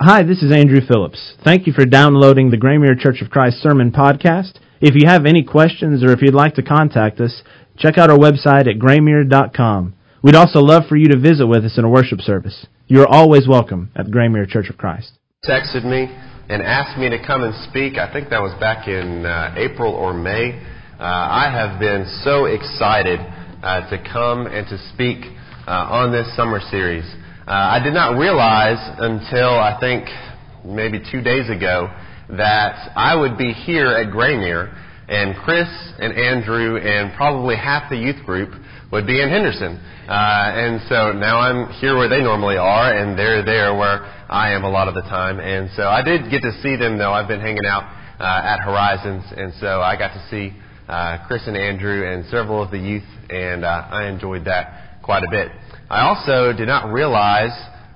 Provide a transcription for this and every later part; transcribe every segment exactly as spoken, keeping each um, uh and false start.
Hi, this is Andrew Phillips. Thank you for downloading the Graymere Church of Christ Sermon Podcast. If you have any questions or if you'd like to contact us, check out our website at graymere dot com. We'd also love for you to visit with us in a worship service. You are always welcome at Graymere Church of Christ. Texted me and asked me to come and speak. I think that was back in uh, April or May. Uh, I have been so excited uh, to come and to speak uh, on this summer series. Uh, I did not realize until I think maybe two days ago that I would be here at Graymere and Chris and Andrew and probably half the youth group would be in Henderson. Uh, and so now I'm here where they normally are and they're there where I am a lot of the time. And so I did get to see them though. I've been hanging out uh, at Horizons, and so I got to see uh, Chris and Andrew and several of the youth, and uh, I enjoyed that quite a bit. I also did not realize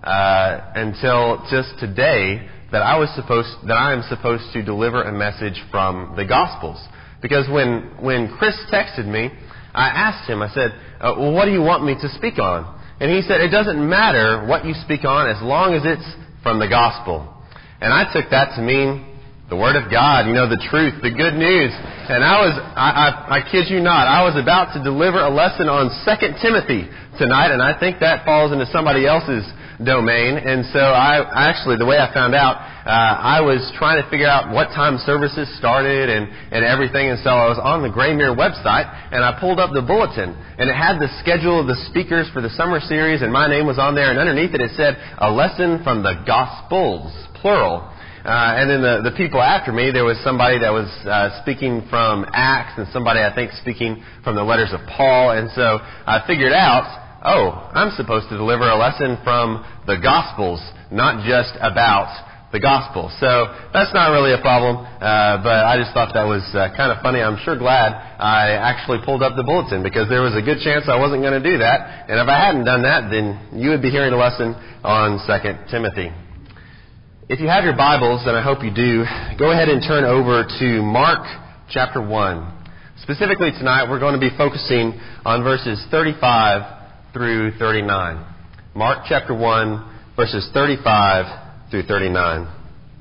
uh, until just today that I was supposed that I am supposed to deliver a message from the Gospels. Because when when Chris texted me, I asked him. I said, uh, "Well, what do you want me to speak on?" And he said, "It doesn't matter what you speak on as long as it's from the Gospel." And I took that to mean the Word of God, you know, the truth, the good news. And I was, I, I, I kid you not, I was about to deliver a lesson on Second Timothy tonight, and I think that falls into somebody else's domain. And so I actually, the way I found out, uh, I was trying to figure out what time services started and, and everything. And so I was on the Graymere website, and I pulled up the bulletin, and it had the schedule of the speakers for the summer series, and my name was on there, and underneath it, it said, a lesson from the Gospels, plural. Uh, and then the, the people after me, there was somebody that was uh, speaking from Acts and somebody, I think, speaking from the letters of Paul. And so I figured out, oh, I'm supposed to deliver a lesson from the Gospels, not just about the Gospel. So that's not really a problem, uh, but I just thought that was uh, kind of funny. I'm sure glad I actually pulled up the bulletin, because there was a good chance I wasn't going to do that. And if I hadn't done that, then you would be hearing a lesson on Second Timothy. If you have your Bibles, and I hope you do, go ahead and turn over to Mark chapter one. Specifically tonight, we're going to be focusing on verses thirty-five through thirty-nine. Mark chapter one, verses thirty-five through thirty-nine.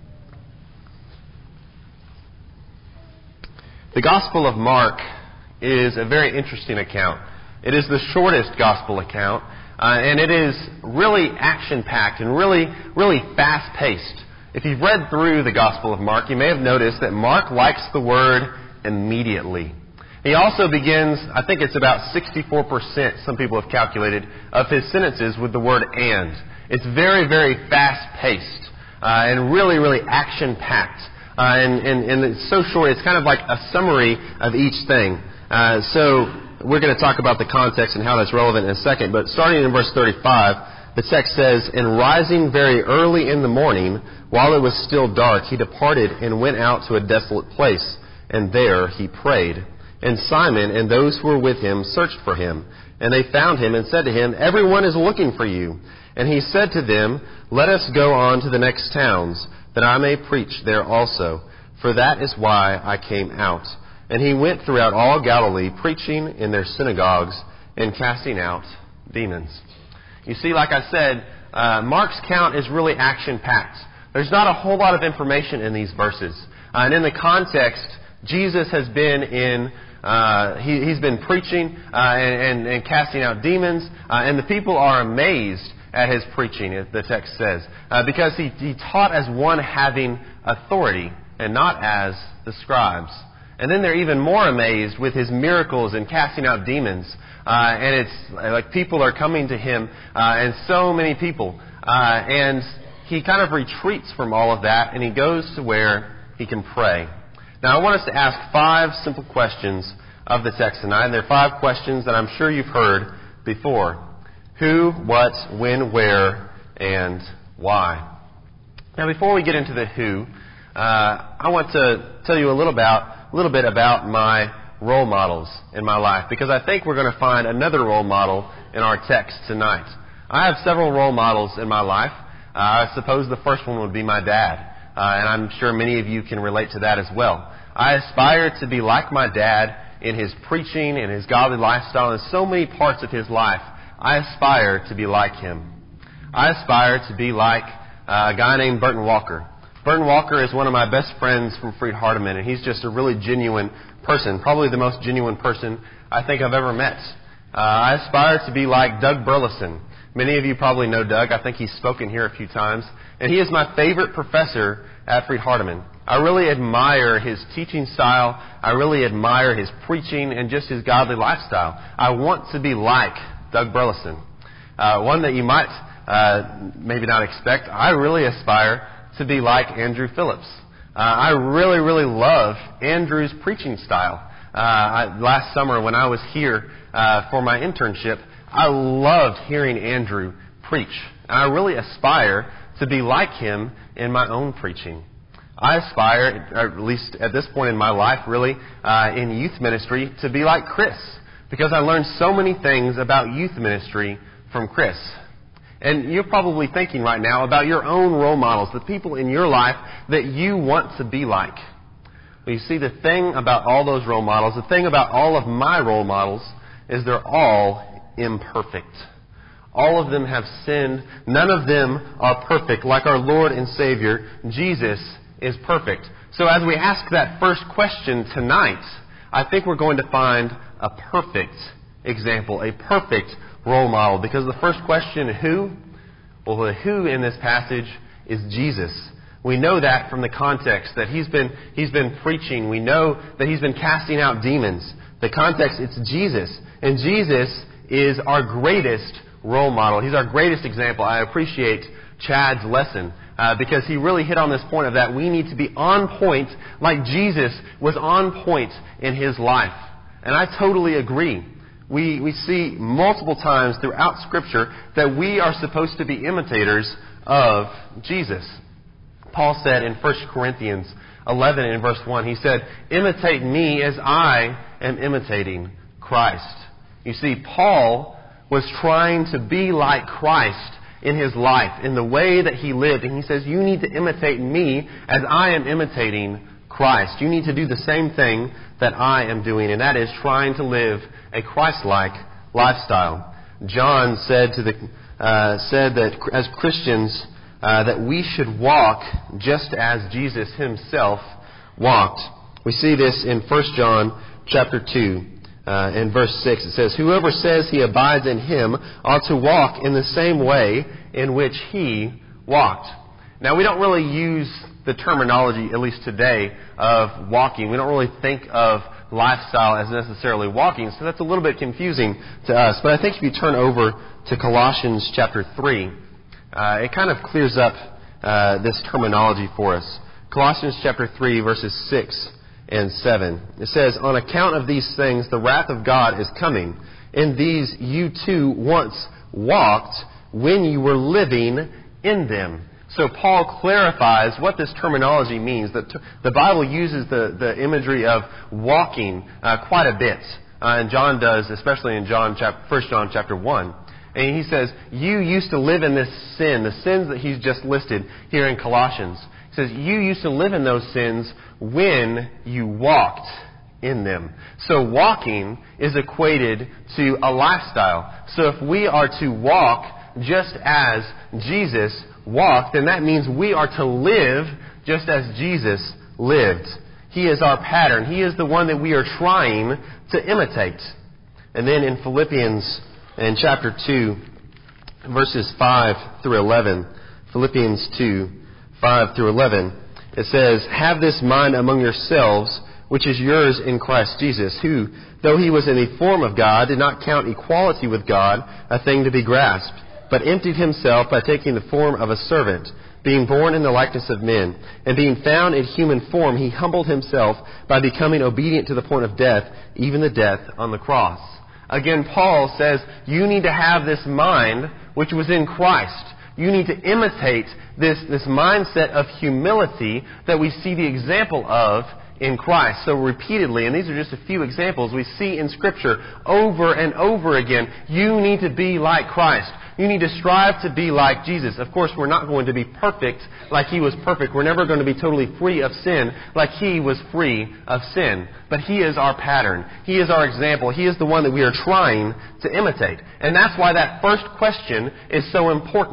The Gospel of Mark is a very interesting account. It is the shortest Gospel account. Uh, and it is really action-packed and really, really fast-paced. If you've read through the Gospel of Mark, you may have noticed that Mark likes the word immediately. He also begins, I think it's about sixty-four percent, some people have calculated, of his sentences with the word and. It's very, very fast-paced uh, and really, really action-packed. Uh, and, and, and it's so short, it's kind of like a summary of each thing. Uh, so... We're going to talk about the context and how that's relevant in a second. But starting in verse thirty-five, the text says, "And rising very early in the morning, while it was still dark, he departed and went out to a desolate place. And there he prayed. And Simon and those who were with him searched for him. And they found him and said to him, 'Everyone is looking for you.' And he said to them, 'Let us go on to the next towns, that I may preach there also. For that is why I came out.' And he went throughout all Galilee, preaching in their synagogues and casting out demons." You see, like I said, uh, Mark's count is really action-packed. There's not a whole lot of information in these verses. Uh, and in the context, Jesus has been in, uh, he, he's been preaching uh, and, and, and casting out demons, uh, and the people are amazed at his preaching, the text says, uh, because he, he taught as one having authority and not as the scribes. And then they're even more amazed with his miracles and casting out demons. Uh, and it's like people are coming to him, uh, and so many people. Uh, and he kind of retreats from all of that, and he goes to where he can pray. Now, I want us to ask five simple questions of the text tonight. And they're five questions that I'm sure you've heard before. Who, what, when, where, and why. Now, before we get into the who, uh, I want to tell you a little about a little bit about my role models in my life, because I think we're going to find another role model in our text tonight. I have several role models in my life. Uh, I suppose the first one would be my dad, uh, and I'm sure many of you can relate to that as well. I aspire to be like my dad in his preaching, in his godly lifestyle, in so many parts of his life. I aspire to be like him. I aspire to be like uh, a guy named Burton Walker. Burton Walker is one of my best friends from Freed-Hardeman, and he's just a really genuine person, probably the most genuine person I think I've ever met. Uh, I aspire to be like Doug Burleson. Many of you probably know Doug. I think he's spoken here a few times. And he is my favorite professor at Freed-Hardeman. I really admire his teaching style. I really admire his preaching and just his godly lifestyle. I want to be like Doug Burleson. Uh, one that you might uh, maybe not expect. I really aspire to be like Andrew Phillips. Uh, I really, really love Andrew's preaching style. Uh, I, last summer when I was here uh, for my internship, I loved hearing Andrew preach. And I really aspire to be like him in my own preaching. I aspire, at least at this point in my life, really, uh, in youth ministry, to be like Chris. Because I learned so many things about youth ministry from Chris. And you're probably thinking right now about your own role models, the people in your life that you want to be like. Well, you see, the thing about all those role models, the thing about all of my role models, is they're all imperfect. All of them have sinned. None of them are perfect. Like our Lord and Savior, Jesus is perfect. So as we ask that first question tonight, I think we're going to find a perfect example, a perfect role model. Because the first question, who? Well, the who in this passage is Jesus. We know that from the context that he's been he's been preaching. We know that he's been casting out demons. The context, it's Jesus. And Jesus is our greatest role model. He's our greatest example. I appreciate Chad's lesson uh, because he really hit on this point of that we need to be on point like Jesus was on point in his life. And I totally agree. We, we see multiple times throughout Scripture that we are supposed to be imitators of Jesus. Paul said in First Corinthians eleven in verse one, he said, imitate me as I am imitating Christ. You see, Paul was trying to be like Christ in his life, in the way that he lived. And he says, you need to imitate me as I am imitating Christ. You need to do the same thing that I am doing, and that is trying to live a Christ-like lifestyle. John said to the uh, said that as Christians uh, that we should walk just as Jesus himself walked. We see this in First John chapter two. Uh, in verse six, it says, whoever says he abides in him ought to walk in the same way in which he walked. Now, we don't really use the terminology, at least today, of walking. We don't really think of lifestyle as necessarily walking, so that's a little bit confusing to us. But I think if you turn over to Colossians chapter three, uh, it kind of clears up uh, this terminology for us. Colossians chapter three, verses six and seven. It says, on account of these things, the wrath of God is coming. In these you too once walked when you were living in them. So Paul clarifies what this terminology means. The, the Bible uses the, the imagery of walking uh, quite a bit. Uh, and John does, especially in John chap- First John chapter one. And he says, you used to live in this sin, the sins that he's just listed here in Colossians. He says, you used to live in those sins when you walked in them. So walking is equated to a lifestyle. So if we are to walk just as Jesus walked, then that means we are to live just as Jesus lived. He is our pattern. He is the one that we are trying to imitate. And then in Philippians, in chapter two, verses five through eleven, Philippians two, five through eleven, it says, have this mind among yourselves, which is yours in Christ Jesus, who, though he was in the form of God, did not count equality with God a thing to be grasped, but emptied himself by taking the form of a servant, being born in the likeness of men. And being found in human form, he humbled himself by becoming obedient to the point of death, even the death on the cross. Again, Paul says, you need to have this mind which was in Christ. You need to imitate this, this mindset of humility that we see the example of in Christ. So repeatedly, and these are just a few examples we see in Scripture over and over again, you need to be like Christ. You need to strive to be like Jesus. Of course, we're not going to be perfect like He was perfect. We're never going to be totally free of sin like He was free of sin. But He is our pattern. He is our example. He is the one that we are trying to imitate. And that's why that first question is so important.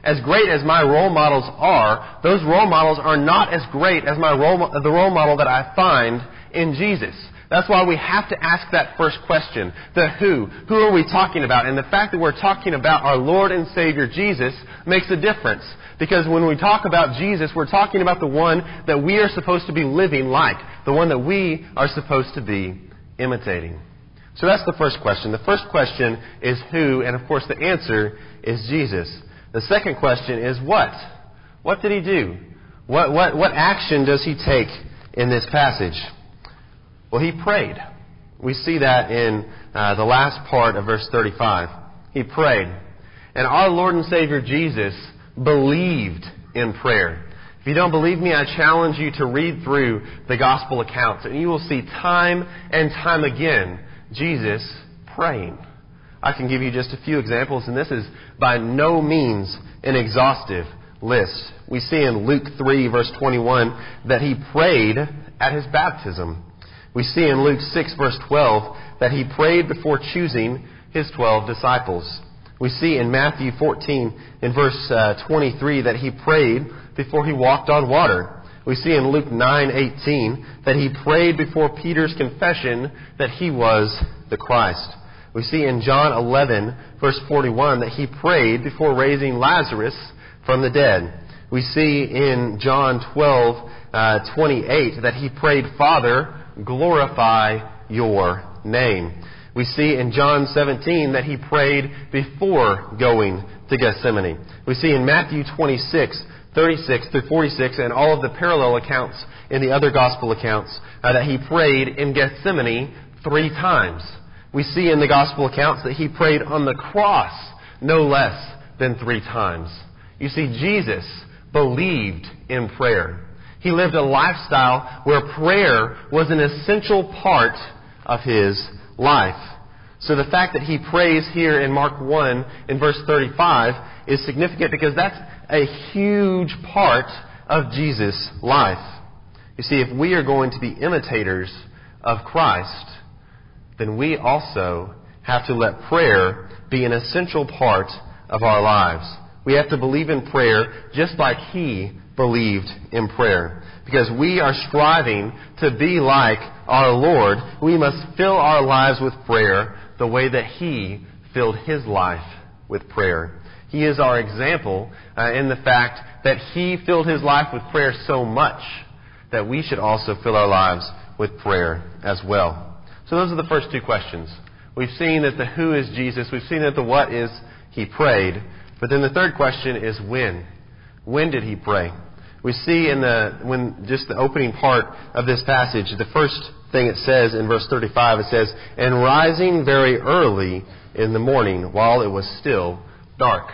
as great as my role models are, those role models are not as great as my role, the role model that I find in Jesus. That's why we have to ask that first question, the who. Who are we talking about? And the fact that we're talking about our Lord and Savior Jesus makes a difference. Because when we talk about Jesus, we're talking about the one that we are supposed to be living like, the one that we are supposed to be imitating. So that's the first question. The first question is who, and of course the answer is Jesus. The second question is what? What did he do? What, what, what action does he take in this passage? Well, he prayed. We see that in uh, the last part of verse thirty-five. He prayed. And our Lord and Savior Jesus believed in prayer. If you don't believe me, I challenge you to read through the gospel accounts, and you will see time and time again Jesus praying. I can give you just a few examples, and this is by no means an exhaustive list. We see in Luke three, verse twenty-one, that he prayed at his baptism. We see in Luke six, verse twelve, that he prayed before choosing his twelve disciples. We see in Matthew fourteen, in verse uh, twenty-three, that he prayed before he walked on water. We see in Luke nine eighteen that he prayed before Peter's confession that he was the Christ. We see in John eleven, verse forty-one, that he prayed before raising Lazarus from the dead. We see in John twelve, uh, twenty-eight that he prayed, Father, glorify your name. We see in John seventeen that he prayed before going to Gethsemane. We see in Matthew twenty-six, thirty-six through forty-six, and all of the parallel accounts in the other gospel accounts, uh, that he prayed in Gethsemane three times. We see in the gospel accounts that he prayed on the cross no less than three times. You see, Jesus believed in prayer. He lived a lifestyle where prayer was an essential part of his life. So the fact that he prays here in Mark one in verse thirty-five is significant because that's a huge part of Jesus' life. You see, if we are going to be imitators of Christ, then we also have to let prayer be an essential part of our lives. We have to believe in prayer just like he believed in prayer. Because we are striving to be like our Lord, we must fill our lives with prayer the way that he filled his life with prayer. He is our example uh, in the fact that he filled his life with prayer so much that we should also fill our lives with prayer as well. So those are the first two questions. We've seen that the who is Jesus. We've seen that the what is he prayed. But then the third question is when. When did he pray? We see in the when just the opening part of this passage, the first thing it says in verse thirty-five, it says, and rising very early in the morning while it was still dark.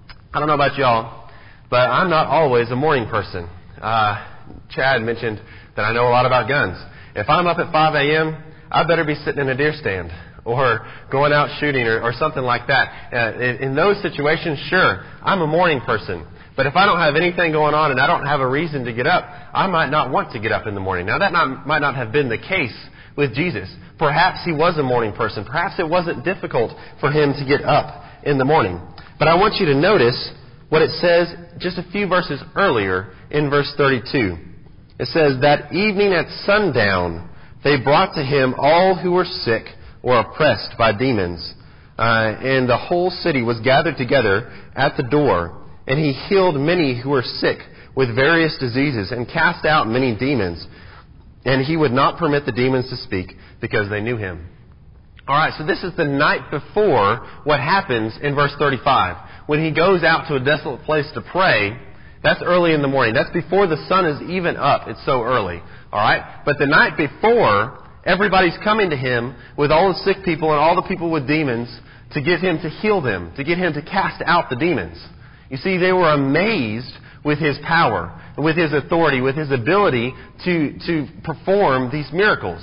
I don't know about y'all, but I'm not always a morning person. Uh, Chad mentioned that I know a lot about guns. If I'm up at five a.m., I better be sitting in a deer stand or going out shooting or, or something like that. Uh, in, in those situations, sure, I'm a morning person. But if I don't have anything going on and I don't have a reason to get up, I might not want to get up in the morning. Now, that not, might not have been the case with Jesus. Perhaps he was a morning person. Perhaps it wasn't difficult for him to get up in the morning. But I want you to notice what it says just a few verses earlier in verse thirty-two. It says, that evening at sundown, they brought to him all who were sick or oppressed by demons. Uh, and the whole city was gathered together at the door. And he healed many who were sick with various diseases and cast out many demons. And he would not permit the demons to speak because they knew him. All right, so this is the night before what happens in verse thirty-five. When he goes out to a desolate place to pray, that's early in the morning. That's before the sun is even up. It's so early. All right? But the night before, everybody's coming to him with all the sick people and all the people with demons to get him to heal them, to get him to cast out the demons. You see, they were amazed with his power, with his authority, with his ability to, to perform these miracles.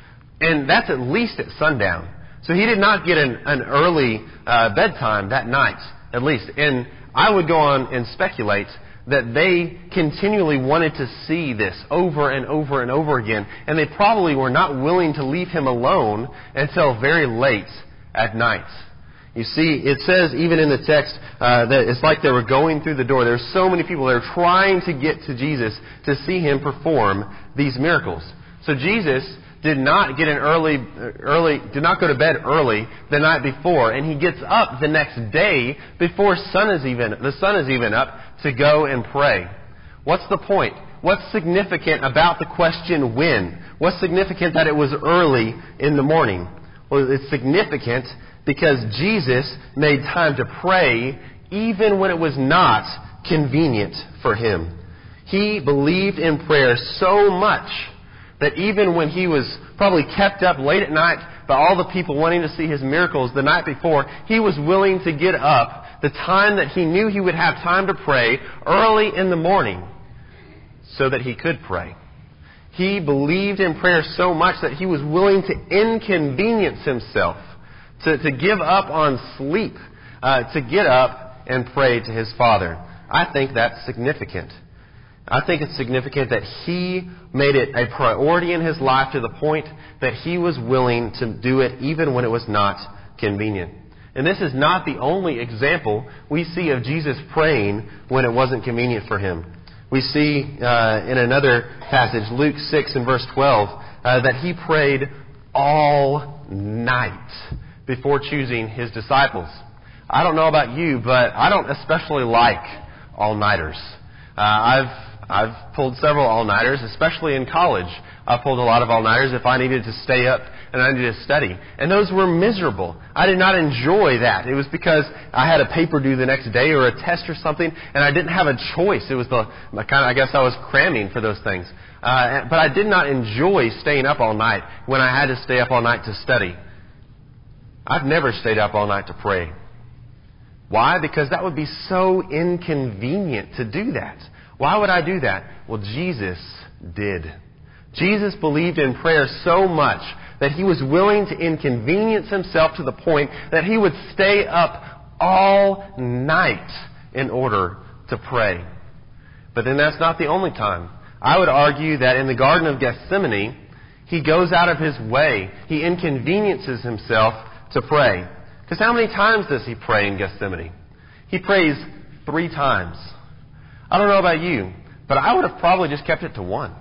And that's at least at sundown. So he did not get an, an early uh, bedtime that night, at least. And I would go on and speculate that they continually wanted to see this over and over and over again. And they probably were not willing to leave him alone until very late at night. You see, it says even in the text uh, that it's like they were going through the door. There's so many people that are trying to get to Jesus to see Him perform these miracles. So Jesus did not get an early, early, did not go to bed early the night before, and He gets up the next day before sun is even the sun is even up to go and pray. What's the point? What's significant about the question when? What's significant that it was early in the morning? Well, it's significant because Jesus made time to pray even when it was not convenient for Him. He believed in prayer so much that even when He was probably kept up late at night by all the people wanting to see His miracles the night before, He was willing to get up the time that He knew He would have time to pray early in the morning so that He could pray. He believed in prayer so much that He was willing to inconvenience Himself, to, to give up on sleep, uh, to get up and pray to His Father. I think that's significant. I think it's significant that He made it a priority in His life to the point that He was willing to do it even when it was not convenient. And this is not the only example we see of Jesus praying when it wasn't convenient for Him. We see uh, in another passage, Luke six and verse twelve, uh, that He prayed all night before choosing His disciples. I don't know about you, but I don't especially like all-nighters. Uh, I've I've pulled several all-nighters, especially in college. I pulled a lot of all-nighters if I needed to stay up and I needed to study. And those were miserable. I did not enjoy that. It was because I had a paper due the next day or a test or something, and I didn't have a choice. It was the kind of, I guess I was cramming for those things. Uh, but I did not enjoy staying up all night when I had to stay up all night to study. I've never stayed up all night to pray. Why? Because that would be so inconvenient to do that. Why would I do that? Well, Jesus did. Jesus believed in prayer so much that He was willing to inconvenience Himself to the point that He would stay up all night in order to pray. But then that's not the only time. I would argue that in the Garden of Gethsemane, He goes out of His way. He inconveniences Himself to pray. Because how many times does He pray in Gethsemane? He prays three times. I don't know about you, but I would have probably just kept it to one.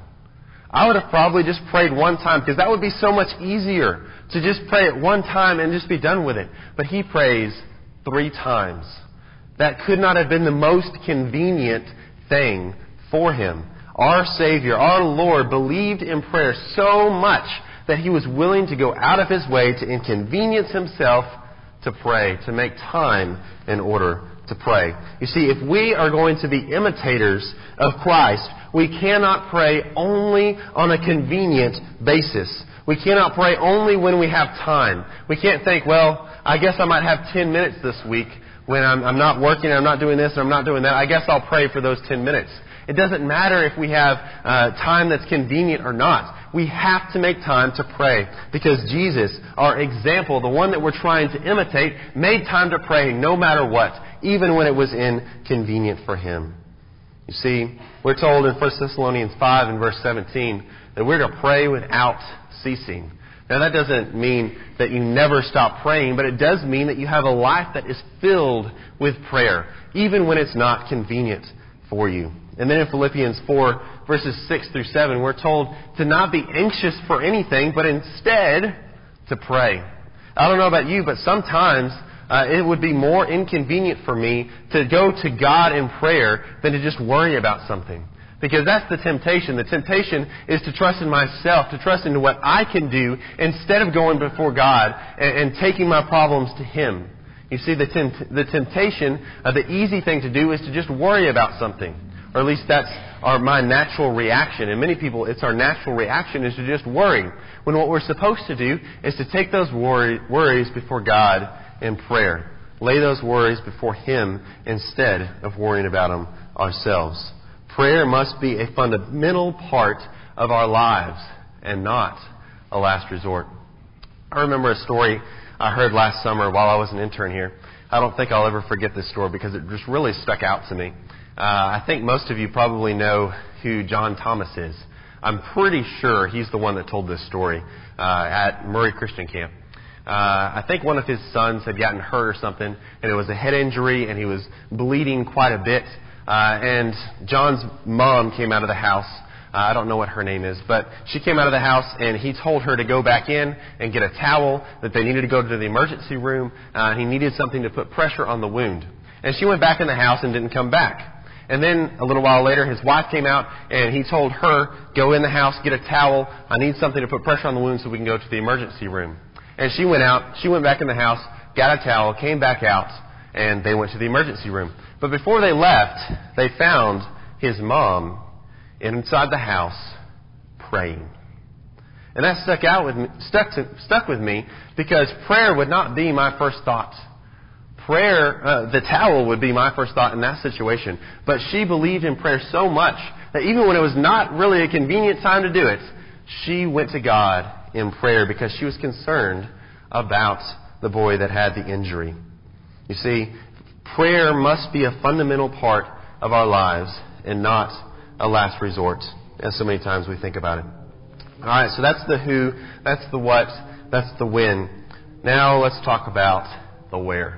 I would have probably just prayed one time, because that would be so much easier to just pray it one time and just be done with it. But He prays three times. That could not have been the most convenient thing for Him. Our Savior, our Lord, believed in prayer so much that He was willing to go out of His way to inconvenience Himself to pray, to make time in order to pray. You see, if we are going to be imitators of Christ, we cannot pray only on a convenient basis. We cannot pray only when we have time. We can't think, well, I guess I might have ten minutes this week when I'm, I'm not working, I'm not doing this, or I'm not doing that. I guess I'll pray for those ten minutes. It doesn't matter if we have uh, time that's convenient or not. We have to make time to pray, because Jesus, our example, the one that we're trying to imitate, made time to pray no matter what, even when it was inconvenient for Him. You see, we're told in First Thessalonians five and verse seventeen that we're to pray without ceasing. Now, that doesn't mean that you never stop praying, but it does mean that you have a life that is filled with prayer, even when it's not convenient for you. And then in Philippians four, verses six through seven, we're told to not be anxious for anything, but instead to pray. I don't know about you, but sometimes uh, it would be more inconvenient for me to go to God in prayer than to just worry about something. Because that's the temptation. The temptation is to trust in myself, to trust in what I can do instead of going before God and, and taking my problems to Him. You see, the, temp- the temptation, uh, the easy thing to do is to just worry about something. Or at least that's our, my natural reaction. And many people, it's our natural reaction is to just worry. When what we're supposed to do is to take those worry, worries before God in prayer. Lay those worries before Him instead of worrying about them ourselves. Prayer must be a fundamental part of our lives and not a last resort. I remember a story I heard last summer while I was an intern here. I don't think I'll ever forget this story because it just really stuck out to me. Uh, I think most of you probably know who John Thomas is. I'm pretty sure he's the one that told this story uh, at Murray Christian Camp. Uh, I think one of his sons had gotten hurt or something, and it was a head injury, and he was bleeding quite a bit. Uh, and John's mom came out of the house. Uh, I don't know what her name is, but she came out of the house, and he told her to go back in and get a towel, that they needed to go to the emergency room. Uh, he needed something to put pressure on the wound. And she went back in the house and didn't come back. And then a little while later, his wife came out, and he told her, go in the house, get a towel. I need something to put pressure on the wound so we can go to the emergency room. And she went out, she went back in the house, got a towel, came back out, and they went to the emergency room. But before they left, they found his mom inside the house praying. And that stuck out with me, stuck to, stuck with me because prayer would not be my first thought. Prayer, uh, the towel would be my first thought in that situation. But she believed in prayer so much that even when it was not really a convenient time to do it, she went to God in prayer because she was concerned about the boy that had the injury. You see, prayer must be a fundamental part of our lives and not a last resort, as so many times we think about it. All right, so that's the who, that's the what, that's the when. Now let's talk about the where.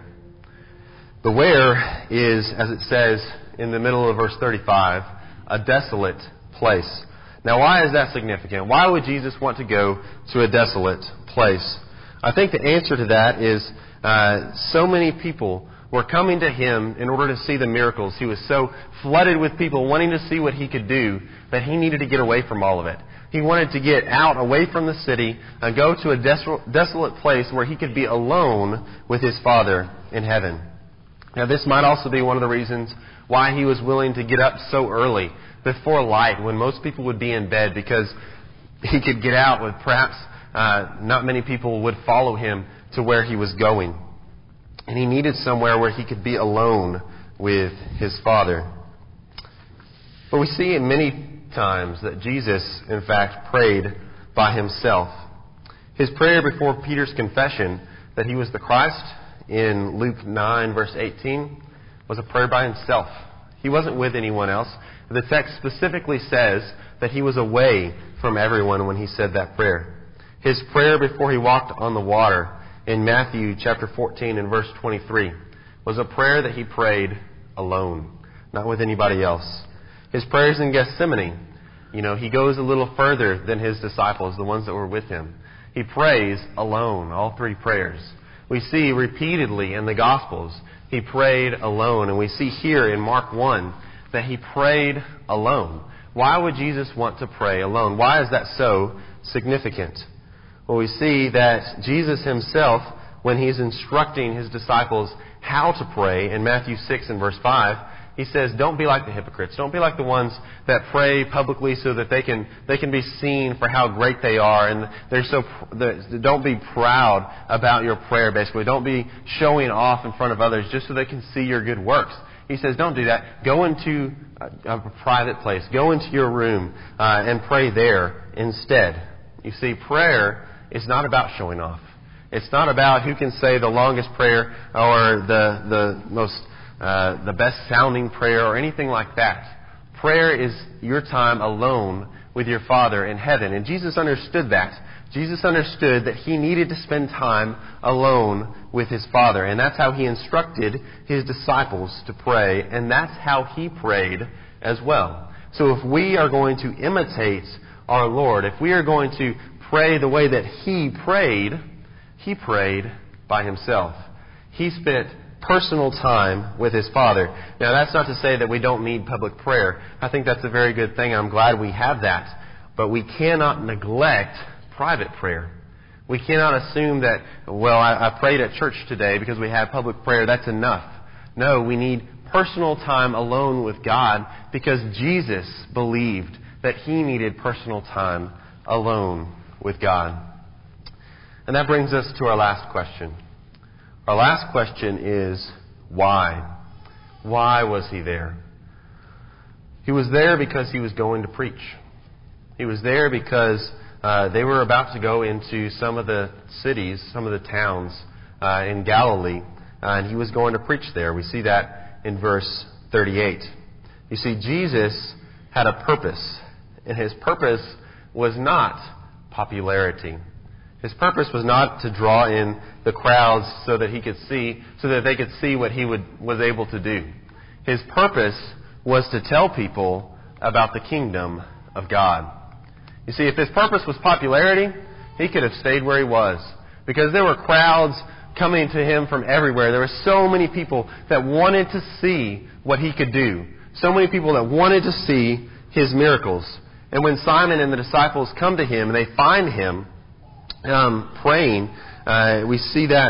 The where is, as it says in the middle of verse thirty-five, a desolate place. Now, why is that significant? Why would Jesus want to go to a desolate place? I think the answer to that is uh, so many people were coming to him in order to see the miracles. He was so flooded with people wanting to see what he could do that he needed to get away from all of it. He wanted to get out, away from the city, and go to a desolate, desolate place where he could be alone with his Father in heaven. Now, this might also be one of the reasons why he was willing to get up so early, before light, when most people would be in bed, because he could get out with perhaps uh, not many people would follow him to where he was going. And he needed somewhere where he could be alone with his Father. But we see in many times that Jesus, in fact, prayed by himself. His prayer before Peter's confession that he was the Christ in Luke nine, verse eighteen, was a prayer by himself. He wasn't with anyone else. The text specifically says that he was away from everyone when he said that prayer. His prayer before he walked on the water in Matthew chapter fourteen and verse twenty-three was a prayer that he prayed alone, not with anybody else. His prayers in Gethsemane, you know, he goes a little further than his disciples, the ones that were with him. He prays alone, all three prayers. We see repeatedly in the Gospels, he prayed alone. And we see here in Mark one that he prayed alone. Why would Jesus want to pray alone? Why is that so significant? Well, we see that Jesus himself, when he's instructing his disciples how to pray in Matthew six and verse five, he says, don't be like the hypocrites. Don't be like the ones that pray publicly so that they can they can be seen for how great they are. And they're so they're, don't be proud about your prayer, basically. Don't be showing off in front of others just so they can see your good works. He says, don't do that. Go into a, a private place. Go into your room uh, and pray there instead. You see, prayer is not about showing off. It's not about who can say the longest prayer or the the most Uh, the best sounding prayer or anything like that. Prayer is your time alone with your Father in heaven. And Jesus understood that. Jesus understood that he needed to spend time alone with his Father. And that's how he instructed his disciples to pray. And that's how he prayed as well. So if we are going to imitate our Lord, if we are going to pray the way that he prayed, he prayed by himself. He spent personal time with his Father. Now, that's not to say that we don't need public prayer. I think that's a very good thing. I'm glad we have that. But we cannot neglect private prayer. We cannot assume that, well, I, I prayed at church today because we have public prayer. That's enough. No, we need personal time alone with God because Jesus believed that he needed personal time alone with God. And that brings us to our last question. Our last question is, why? Why was he there? He was there because he was going to preach. He was there because uh, they were about to go into some of the cities, some of the towns uh, in Galilee, uh, and he was going to preach there. We see that in verse thirty-eight. You see, Jesus had a purpose, and his purpose was not popularity. His purpose was not to draw in the crowds so that he could see, so that they could see what he would, was able to do. His purpose was to tell people about the kingdom of God. You see, if his purpose was popularity, he could have stayed where he was, because there were crowds coming to him from everywhere. There were so many people that wanted to see what he could do. So many people that wanted to see his miracles. And when Simon and the disciples come to him and they find him um, praying, uh, we see that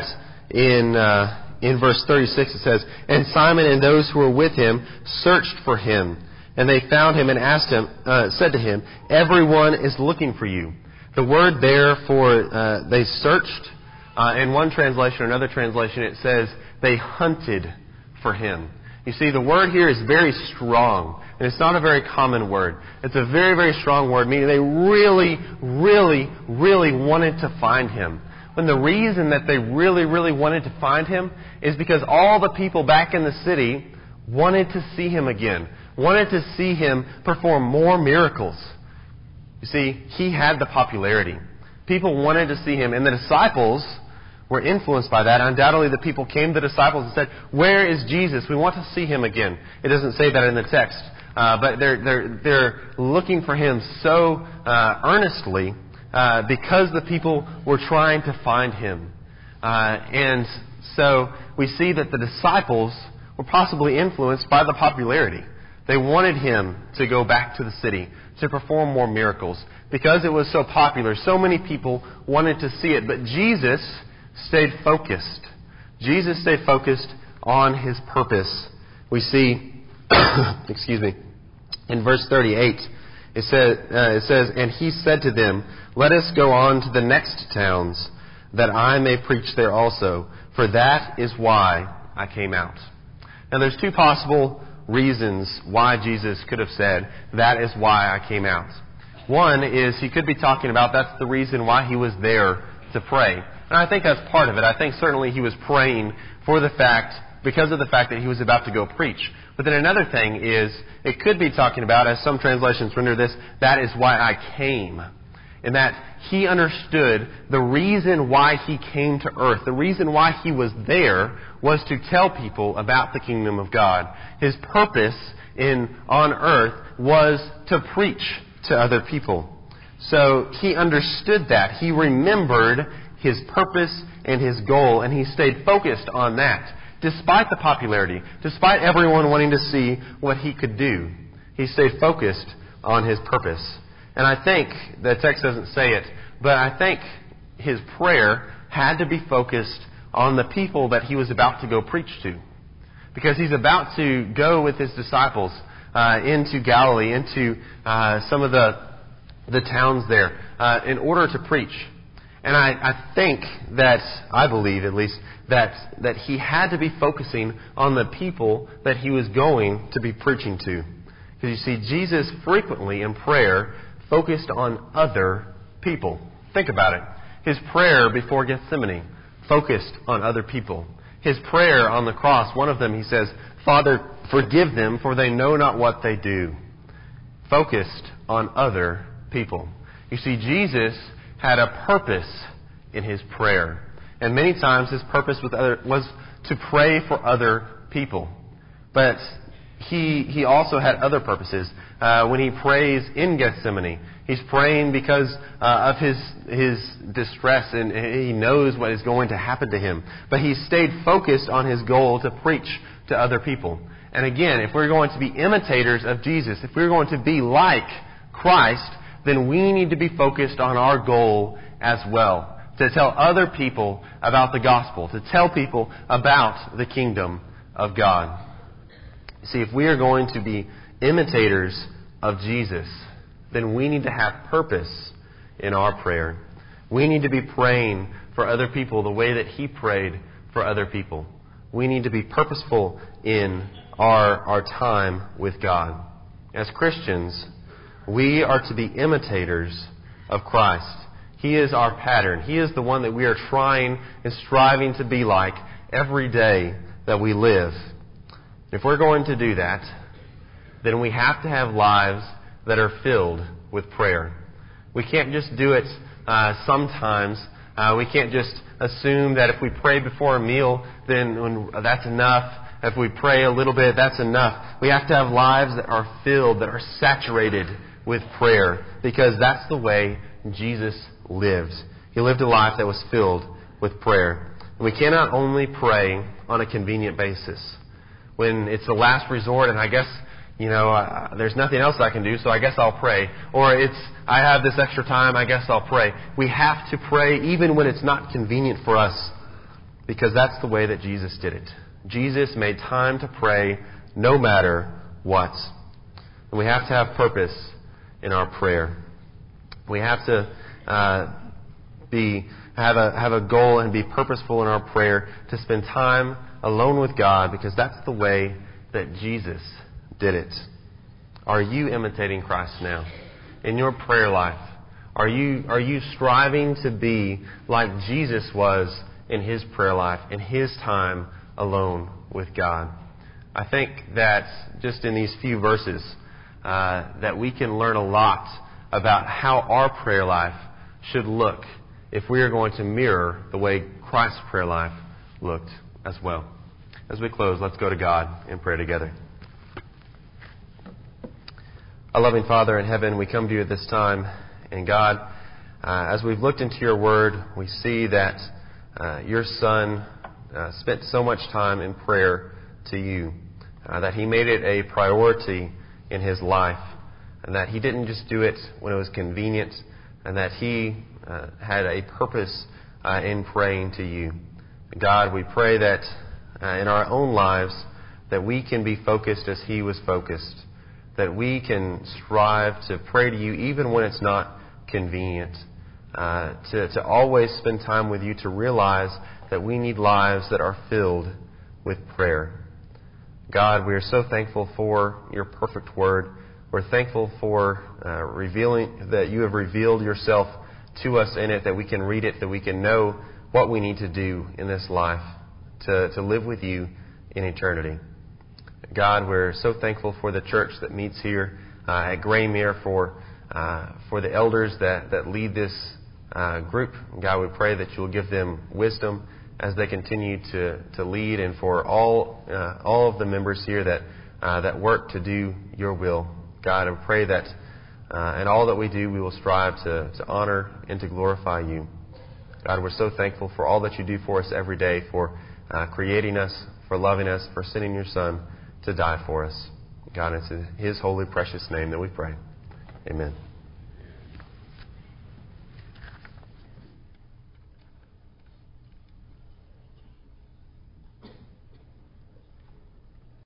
in uh, in verse thirty-six. It says, "And Simon and those who were with him searched for him, and they found him and asked him, uh, said to him, 'Everyone is looking for you.'" The word there for uh, they searched, uh, in one translation or another translation, it says they hunted for him. You see, the word here is very strong, and it's not a very common word. It's a very, very strong word, meaning they really, really, really wanted to find him. And the reason that they really, really wanted to find him is because all the people back in the city wanted to see him again, wanted to see him perform more miracles. You see, he had the popularity. People wanted to see him, and the disciples were influenced by that. Undoubtedly, the people came to the disciples and said, "Where is Jesus? We want to see him again." It doesn't say that in the text, uh, but they're they're they're looking for him so uh, earnestly uh, because the people were trying to find him, uh, and so we see that the disciples were possibly influenced by the popularity. They wanted him to go back to the city to perform more miracles because it was so popular. So many people wanted to see it, but Jesus stayed focused. Jesus stayed focused on his purpose. We see, excuse me, in verse thirty-eight, it says, uh, it says, "And he said to them, 'Let us go on to the next towns, that I may preach there also, for that is why I came out.'" Now there's two possible reasons why Jesus could have said, "That is why I came out." One is he could be talking about that's the reason why he was there to pray. And I think that's part of it. I think certainly he was praying for the fact, because of the fact that he was about to go preach. But then another thing is, it could be talking about, as some translations render this, "That is why I came." In that he understood the reason why he came to earth, the reason why he was there, was to tell people about the kingdom of God. His purpose in on earth was to preach to other people. So he understood that. He remembered his purpose and his goal, and he stayed focused on that. Despite the popularity, despite everyone wanting to see what he could do, he stayed focused on his purpose. And I think, the text doesn't say it, but I think his prayer had to be focused on the people that he was about to go preach to. Because he's about to go with his disciples uh, into Galilee, into uh, some of the the towns there, uh, in order to preach. And I, I think that, I believe at least, that, that he had to be focusing on the people that he was going to be preaching to. Because you see, Jesus frequently in prayer focused on other people. Think about it. His prayer before Gethsemane focused on other people. His prayer on the cross, one of them he says, "Father, forgive them, for they know not what they do." Focused on other people. You see, Jesus had a purpose in his prayer. And many times his purpose with other, was to pray for other people. But he he also had other purposes. Uh, when he prays in Gethsemane, he's praying because uh, of his his distress, and he knows what is going to happen to him. But he stayed focused on his goal to preach to other people. And again, if we're going to be imitators of Jesus, if we're going to be like Christ, then we need to be focused on our goal as well. To tell other people about the gospel. To tell people about the kingdom of God. See, if we are going to be imitators of Jesus, then we need to have purpose in our prayer. We need to be praying for other people the way that he prayed for other people. We need to be purposeful in our, our time with God. As Christians, we are to be imitators of Christ. He is our pattern. He is the one that we are trying and striving to be like every day that we live. If we're going to do that, then we have to have lives that are filled with prayer. We can't just do it uh, sometimes Uh, we can't just assume that if we pray before a meal, then when, that's enough. If we pray a little bit, that's enough. We have to have lives that are filled, that are saturated with prayer, because that's the way Jesus lived. He lived a life that was filled with prayer. And we cannot only pray on a convenient basis. When it's the last resort and I guess, you know, uh, there's nothing else I can do, so I guess I'll pray. Or it's, I have this extra time, I guess I'll pray. We have to pray even when it's not convenient for us, because that's the way that Jesus did it. Jesus made time to pray no matter what. And we have to have purpose in our prayer. We have to uh, be have a have a goal and be purposeful in our prayer to spend time alone with God, because that's the way that Jesus did it. Are you imitating Christ now in your prayer life? Are you are you striving to be like Jesus was in His prayer life, in His time alone with God? I think that just in these few verses uh, that we can learn a lot about how our prayer life should look if we are going to mirror the way Christ's prayer life looked as well. As we close, let's go to God in prayer together. Our loving Father in heaven, we come to you at this time, and God, uh, as we've looked into your word, we see that uh, your Son uh, spent so much time in prayer to you, uh, that He made it a priority in His life, and that He didn't just do it when it was convenient, and that He uh, had a purpose uh, in praying to you. God, we pray that uh, in our own lives that we can be focused as He was focused, that we can strive to pray to you even when it's not convenient, uh, to, to always spend time with you, to realize that we need lives that are filled with prayer. God, we are so thankful for your perfect word. We're thankful for uh, revealing that you have revealed yourself to us in it, that we can read it, that we can know what we need to do in this life to, to live with you in eternity. God, we're so thankful for the church that meets here uh, at Graymere, for uh, for the elders that, that lead this uh, group. God, we pray that you'll give them wisdom as they continue to, to lead, and for all uh, all of the members here that uh, that work to do your will. God, I pray that uh, in all that we do, we will strive to, to honor and to glorify you. God, we're so thankful for all that you do for us every day, for uh, creating us, for loving us, for sending your Son to die for us. God, it's in His holy, precious name that we pray. Amen.